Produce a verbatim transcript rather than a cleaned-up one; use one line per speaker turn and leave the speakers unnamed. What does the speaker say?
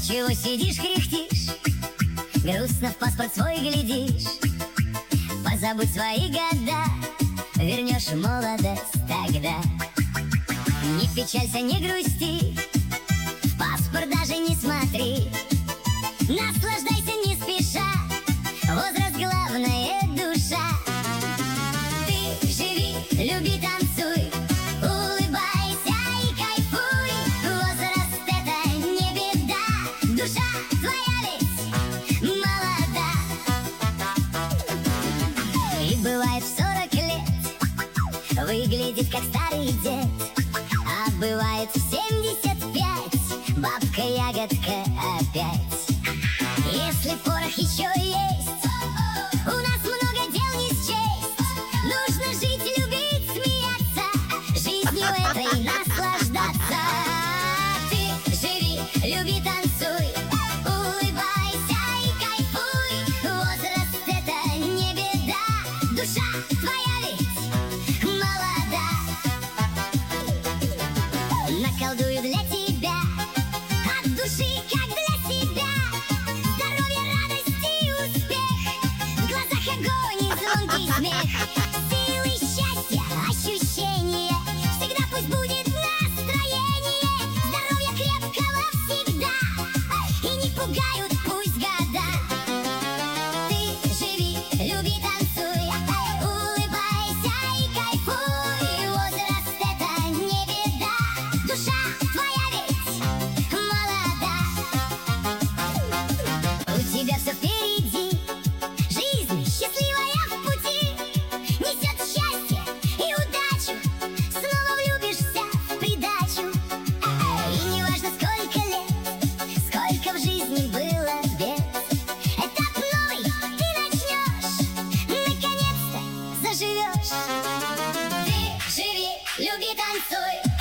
Чего сидишь, кряхтишь, грустно в паспорт свой глядишь? Позабудь свои года, вернешь молодость тогда. Не печалься, не грусти, в паспорт даже не смотри. Наслаждайся не спеша, возраст главное душа. Ты живи, люби, танцуй, улыбайся и кайфуй. Возраст это не беда, душа твоя ведь молода. И бывает в сорок лет выглядит как старый дед, а бывает в семьдесят пять бабка-ягодка опять. Если порох еще есть, у нас много дел не счесть. Нужно жить, любить, смеяться, жизнью этой наслаждаться. Ты живи, люби, танцуй, улыбайся и кайфуй. Возраст это не беда, душа твоя ведь молода. Наколдую для тебя от души, как для себя. Звонкий смех, силы счастья, ощущения. Всегда пусть будет настроение, здоровья крепкого всегда, и не пугают пусть года. Ты живи, люби, танцуй, улыбайся и кайфуй. Возраст это не беда, душа твоя ведь молода. У тебя все впереди, жизнь счастливая несет счастье и удачу, снова влюбишься в придачу. И не важно сколько лет, сколько в жизни было бед, этап новый ты начнешь, наконец-то заживешь. Ты живи, люби, танцуй,